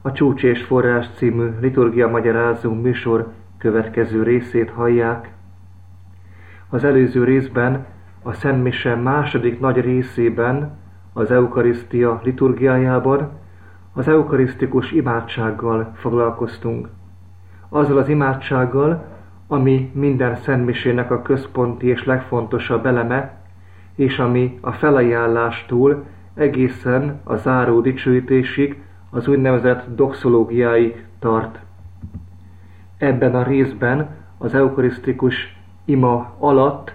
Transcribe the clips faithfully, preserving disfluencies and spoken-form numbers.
A Csúcs és Forrás című liturgia magyarázó műsor következő részét hallják. Az előző részben, a Szentmise második nagy részében, az eukarisztia liturgiájában az eukarisztikus imádsággal foglalkoztunk. Azzal az imádsággal, ami minden szentmisének a központi és legfontosabb eleme, és ami a felajánlástól egészen a záró dicsőítésig, az úgynevezett doxológiáig tart. Ebben a részben az eukarisztikus ima alatt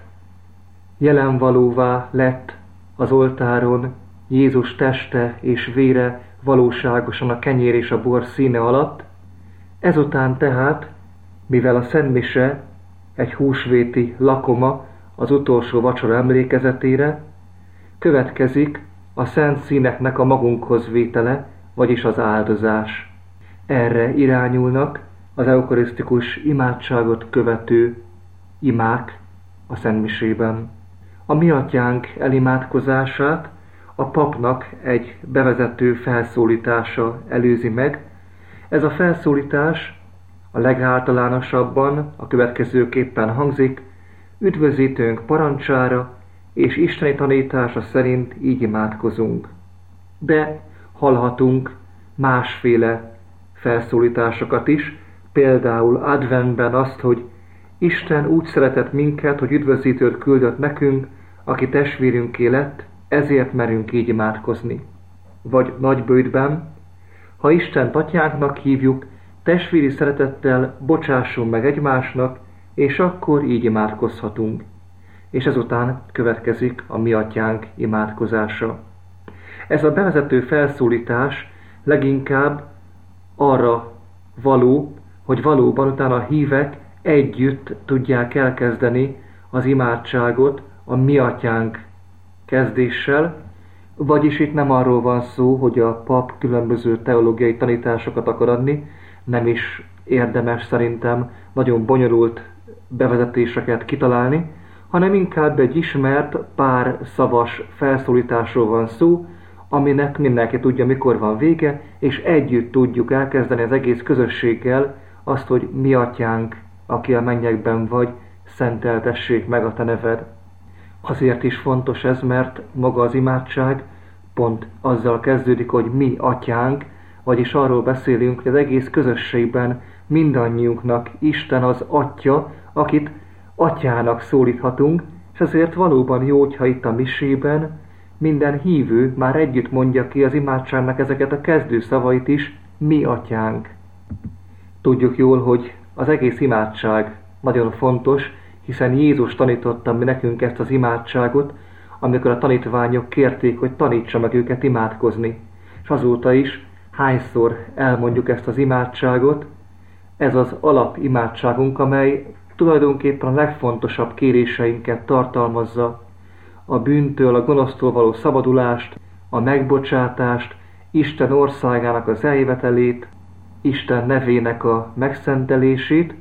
jelenvalóvá lett az oltáron Jézus teste és vére valóságosan a kenyér és a bor színe alatt. Ezután tehát, mivel a szentmise egy húsvéti lakoma az utolsó vacsora emlékezetére, következik a szent színeknek a magunkhoz vétele, vagyis az áldozás. Erre irányulnak az eukarisztikus imádságot követő imák a szentmisében. A mi atyánk elimádkozását a papnak egy bevezető felszólítása előzi meg. Ez a felszólítás a legáltalánosabban a következőképpen hangzik: üdvözítőnk parancsára és isteni tanítása szerint így imádkozunk. De hallhatunk másféle felszólításokat is, például adventben azt, hogy Isten úgy szeretett minket, hogy üdvözítőt küldött nekünk, aki testvérünké lett, ezért merünk így imádkozni. Vagy nagybőjtben, ha Istent atyánknak hívjuk, testvéri szeretettel bocsássunk meg egymásnak, és akkor így imádkozhatunk. És ezután következik a mi atyánk imádkozása. Ez a bevezető felszólítás leginkább arra való, hogy valóban utána a hívek együtt tudják elkezdeni az imádságot a mi atyánk kezdéssel, vagyis itt nem arról van szó, hogy a pap különböző teológiai tanításokat akar adni, nem is érdemes szerintem nagyon bonyolult bevezetéseket kitalálni, hanem inkább egy ismert, pár szavas felszólításról van szó, aminek mindenki tudja, mikor van vége, és együtt tudjuk elkezdeni az egész közösséggel azt, hogy mi atyánk, aki a mennyekben vagy, szenteltessék meg a te neved. Azért is fontos ez, mert maga az imádság pont azzal kezdődik, hogy mi atyánk, vagyis arról beszélünk, hogy az egész közösségben mindannyiunknak Isten az atya, akit atyának szólíthatunk, és ezért valóban jó, hogyha itt a misében minden hívő már együtt mondja ki az imádságnak ezeket a kezdő szavait is, mi atyánk. Tudjuk jól, hogy az egész imádság nagyon fontos, hiszen Jézus tanította mi nekünk ezt az imádságot, amikor a tanítványok kérték, hogy tanítsa meg őket imádkozni. És azóta is hányszor elmondjuk ezt az imádságot, ez az alapimádságunk, amely tulajdonképpen a legfontosabb kéréseinket tartalmazza: a bűntől, a gonosztól való szabadulást, a megbocsátást, Isten országának az eljövetelét, Isten nevének a megszentelését,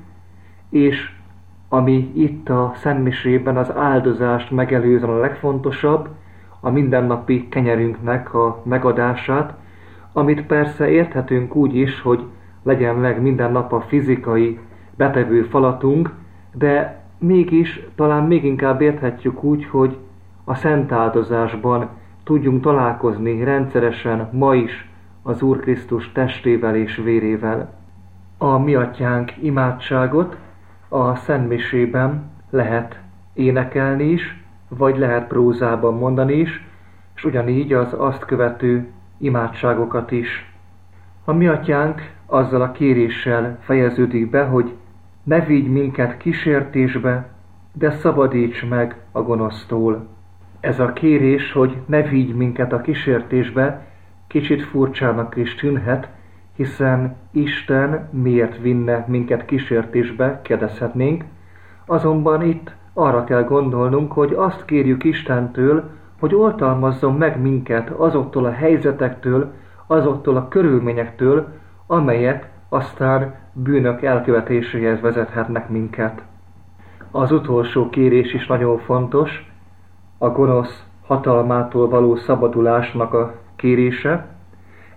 és ami itt a szentmisében az áldozást megelőzően a legfontosabb, a mindennapi kenyerünknek a megadását, amit persze érthetünk úgy is, hogy legyen meg minden nap a fizikai betevő falatunk, de mégis talán még inkább érthetjük úgy, hogy a szent áldozásban tudjunk találkozni rendszeresen ma is az Úr Krisztus testével és vérével. A mi atyánk imádságot a szentmisében lehet énekelni is, vagy lehet prózában mondani is, és ugyanígy az azt követő imádságokat is. A mi atyánk azzal a kéréssel fejeződik be, hogy ne vigy minket kísértésbe, de szabadíts meg a gonosztól. Ez a kérés, hogy ne vigy minket a kísértésbe, kicsit furcsának is tűnhet, hiszen Isten miért vinne minket kísértésbe, kérdezhetnénk, azonban itt arra kell gondolnunk, hogy azt kérjük Istentől, hogy oltalmazzon meg minket azoktól a helyzetektől, azoktól a körülményektől, amelyek aztán bűnök elkövetéséhez vezethetnek minket. Az utolsó kérés is nagyon fontos, a gonosz hatalmától való szabadulásnak a kérése.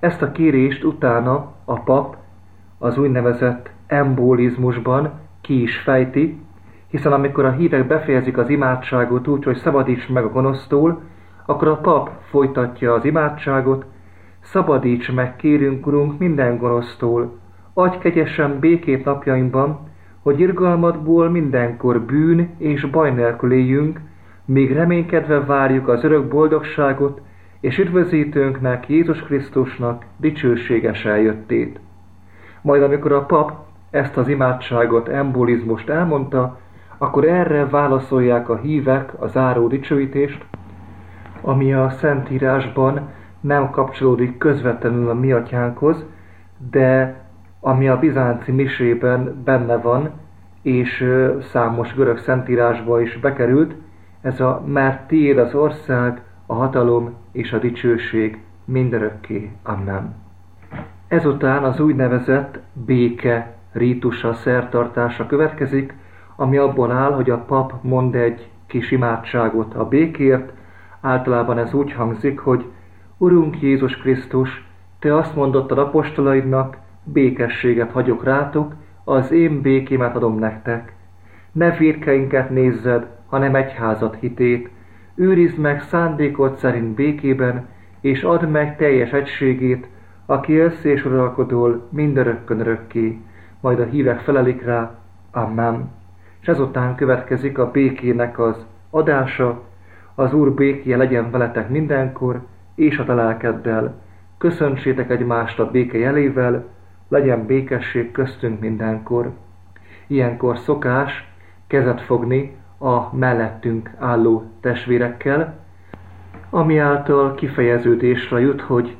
Ezt a kérést utána a pap az úgynevezett embolizmusban ki is fejti, hiszen amikor a hívek befejezik az imádságot úgy, hogy szabadíts meg a gonosztól, akkor a pap folytatja az imádságot: szabadíts meg, kérünk, Urunk, minden gonosztól, adj kegyesen békét napjainkban, hogy irgalmadból mindenkor bűn és baj nélkül éljünk, míg reménykedve várjuk az örök boldogságot és üdvözítőnknek, Jézus Krisztusnak dicsőséges eljöttét. Majd amikor a pap ezt az imádságot, embolizmust elmondta, akkor erre válaszolják a hívek a záró dicsőítést, ami a Szentírásban nem kapcsolódik közvetlenül a mi atyánkhoz, de ami a bizánci misében benne van, és számos görög szentírásba is bekerült, ez a mert tiéd az ország, a hatalom és a dicsőség mindörökké. Amen. Ezután az úgynevezett béke rítusa, szertartása következik, ami abból áll, hogy a pap mond egy kis imádságot a békért. Általában ez úgy hangzik, hogy Urunk Jézus Krisztus, Te azt mondottad apostolaidnak, békességet hagyok rátok, az én békémet adom nektek. Ne vétkeinket nézzed, hanem egyházad hitét. Őrizd meg szándékod szerint békében, és add meg teljes egységét, aki élsz és uralkodol mindörökkön örökké. Majd a hívek felelik rá, Amen. És ezután következik a békének az adása: az Úr békéje legyen veletek mindenkor, és a te lelkeddel. Köszöntsétek egymást a béke jelével, legyen békesség köztünk mindenkor. Ilyenkor szokás kezet fogni a mellettünk álló testvérekkel, ami által kifejeződésre jut, hogy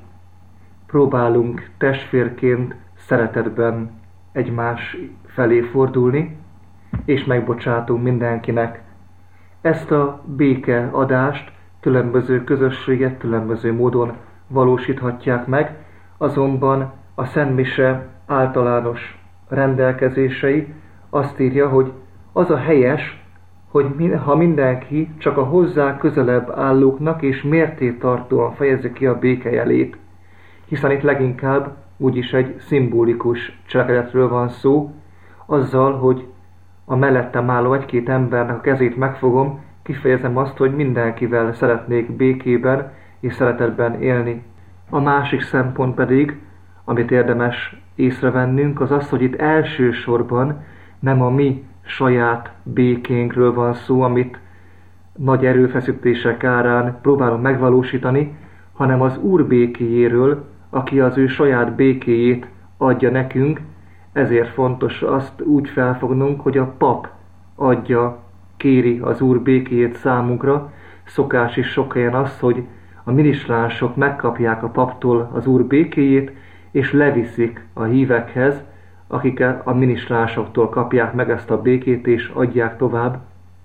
próbálunk testvérként szeretetben egymás felé fordulni, és megbocsátunk mindenkinek. Ezt a békeadást különböző közösségek különböző módon valósíthatják meg, azonban a Szentmise általános rendelkezései azt írja, hogy az a helyes, hogy ha mindenki csak a hozzá közelebb állóknak és mértétartóan fejezi ki a békejelét, hiszen itt leginkább úgyis egy szimbolikus cselekedetről van szó, azzal, hogy a mellettem álló egy-két embernek a kezét megfogom, kifejezem azt, hogy mindenkivel szeretnék békében és szeretetben élni. A másik szempont pedig, amit érdemes észrevennünk, az az, hogy itt elsősorban nem a mi saját békénkről van szó, amit nagy erőfeszítések árán próbálunk megvalósítani, hanem az Úr békéjéről, aki az ő saját békéjét adja nekünk. Ezért fontos azt úgy felfognunk, hogy a pap adja, kéri az Úr békéjét számunkra. Szokás is sok helyen az, hogy a minisztránsok megkapják a paptól az Úr békéjét, és leviszik a hívekhez, akik a minisztránsoktól kapják meg ezt a békét, és adják tovább.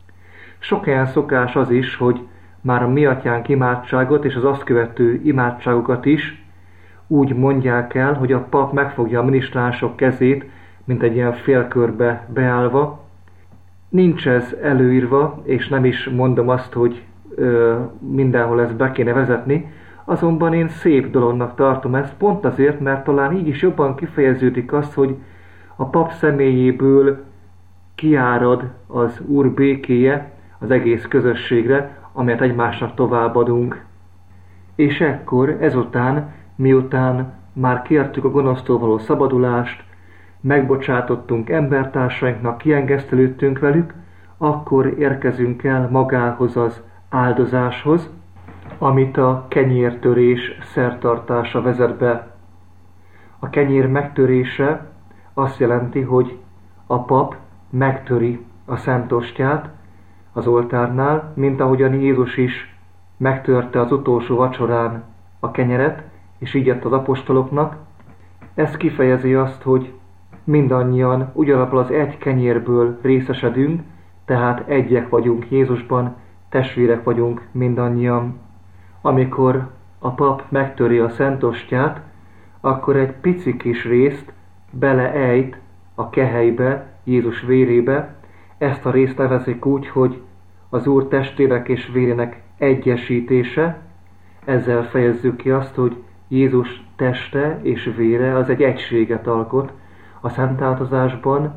Sok helyen szokás az is, hogy már a mi atyánk imádságot és az azt követő imádságokat is úgy mondják el, hogy a pap megfogja a minisztránsok kezét, mint egy ilyen félkörbe beállva. Nincs ez előírva, és nem is mondom azt, hogy ö, mindenhol ezt be kéne vezetni, azonban én szép dolognak tartom ezt, pont azért, mert talán így is jobban kifejeződik az, hogy a pap személyéből kiárad az Úr békéje az egész közösségre, amelyet egymásnak továbbadunk. És ekkor, ezután, miután már kértük a gonosztól való szabadulást, megbocsátottunk embertársainknak, kiengesztelődtünk velük, akkor érkezünk el magához az áldozáshoz, amit a kenyértörés szertartása vezet be. A kenyér megtörése azt jelenti, hogy a pap megtöri a szentostját az oltárnál, mint ahogyan Jézus is megtörte az utolsó vacsorán a kenyeret, és így adta az apostoloknak. Ez kifejezi azt, hogy mindannyian ugyanabból az egy kenyérből részesedünk, tehát egyek vagyunk Jézusban, testvérek vagyunk mindannyian. Amikor a pap megtöri a szentostját, akkor egy pici kis részt beleejt a kehelybe, Jézus vérébe. Ezt a részt nevezik úgy, hogy az Úr testének és vérének egyesítése. Ezzel fejezzük ki azt, hogy Jézus teste és vére az egy egységet alkot. A szentáltozásban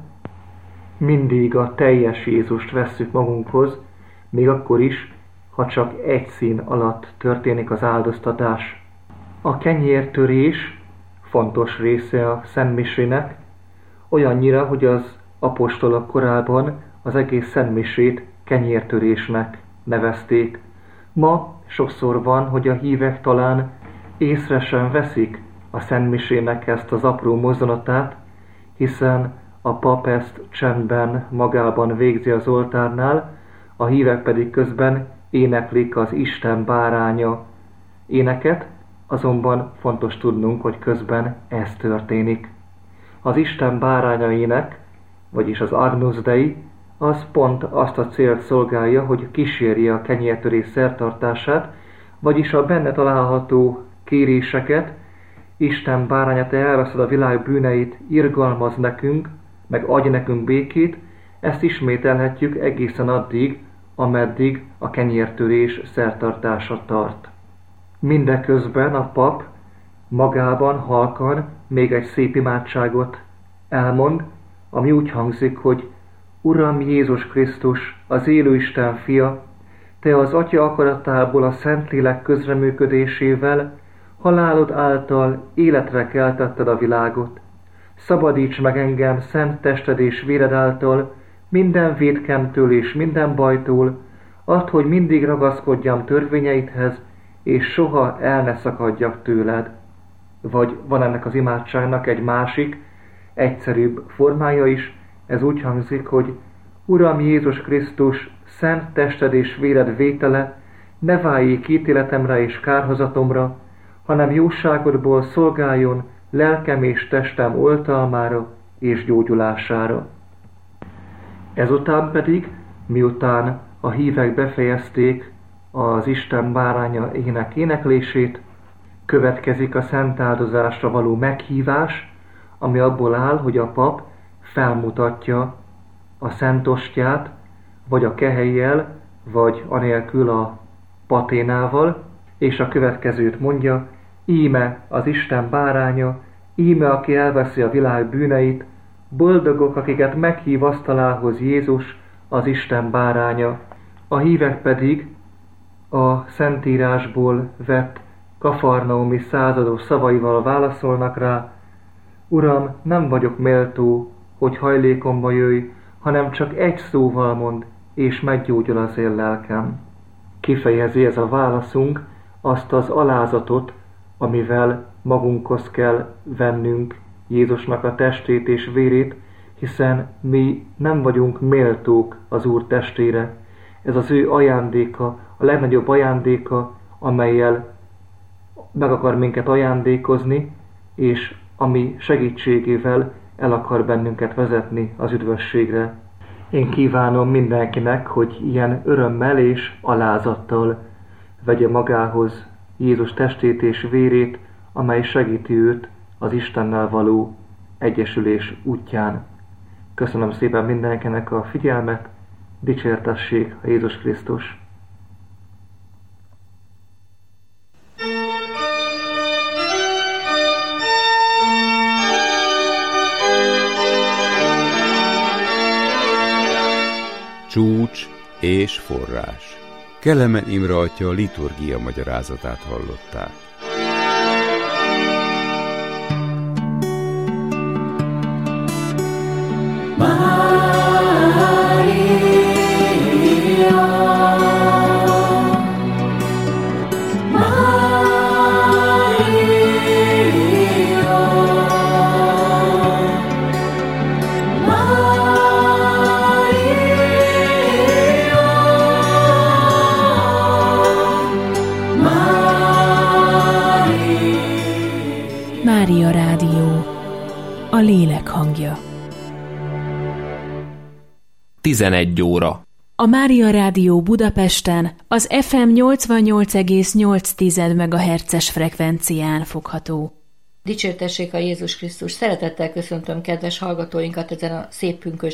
mindig a teljes Jézust vesszük magunkhoz, még akkor is, ha csak egy szín alatt történik az áldoztatás. A kenyértörés fontos része a szentmisének, olyannyira, hogy az apostolok korában az egész szentmisét kenyértörésnek nevezték. Ma sokszor van, hogy a hívek talán észre sem veszik a szentmisének ezt az apró mozzanatát, hiszen a pap ezt csendben magában végzi az oltárnál, a hívek pedig közben éneklik az Isten báránya éneket, azonban fontos tudnunk, hogy közben ez történik. Az Isten báránya ének, vagyis az Agnus Dei, az pont azt a célt szolgálja, hogy kísérje a kenyértörés szertartását, vagyis a benne található kéréseket. Isten báránya, te elveszed a világ bűneit, irgalmaz nekünk, meg adj nekünk békét, ezt ismételhetjük egészen addig, ameddig a kenyértörés szertartása tart. Mindeközben a pap magában halkan még egy szép imádságot elmond, ami úgy hangzik, hogy Uram Jézus Krisztus, az élő Isten fia, te az Atya akaratából a Szentlélek közreműködésével, halálod által életre keltetted a világot. Szabadíts meg engem szent tested és véred által, minden vétkemtől és minden bajtól, add, hogy mindig ragaszkodjam törvényeidhez, és soha el ne szakadjak tőled. Vagy van ennek az imádságnak egy másik, egyszerűbb formája is, ez úgy hangzik, hogy Uram Jézus Krisztus, szent tested és véred vétele, ne váljék ítéletemre és kárhozatomra, hanem jóságodból szolgáljon lelkem és testem oltalmára és gyógyulására. Ezután pedig, miután a hívek befejezték az Isten báránya ének éneklését, következik a szentáldozásra való meghívás, ami abból áll, hogy a pap felmutatja a szentostját, vagy a kehelyjel, vagy anélkül a paténával, és a következőt mondja: íme az Isten báránya, íme aki elveszi a világ bűneit, boldogok, akiket meghív asztalához Jézus, az Isten báránya. A hívek pedig a Szentírásból vett kafarnaumi százados szavaival válaszolnak rá: Uram, nem vagyok méltó, hogy hajlékomba jöjj, hanem csak egy szóval mond, és meggyógyul az én lelkem. Kifejezi ez a válaszunk azt az alázatot, amivel magunkhoz kell vennünk Jézusnak a testét és vérét, hiszen mi nem vagyunk méltók az Úr testére. Ez az ő ajándéka, a legnagyobb ajándéka, amellyel meg akar minket ajándékozni, és ami segítségével el akar bennünket vezetni az üdvösségre. Én kívánom mindenkinek, hogy ilyen örömmel és alázattal vegye magához Jézus testét és vérét, amely segíti őt az Istennel való egyesülés útján. Köszönöm szépen mindenkinek a figyelmet, dicsértessék a Jézus Krisztus! Csúcs és forrás. Kelemen Imre atya liturgia magyarázatát hallották. Mária Rádió, a lélek hangja. tizenegy óra. A Mária Rádió Budapesten az ef em nyolcvannyolc egész nyolc megahertzes frekvencián fogható. Dicsértessék a Jézus Krisztus! Szeretettel köszöntöm kedves hallgatóinkat ezen a szép pünkösdi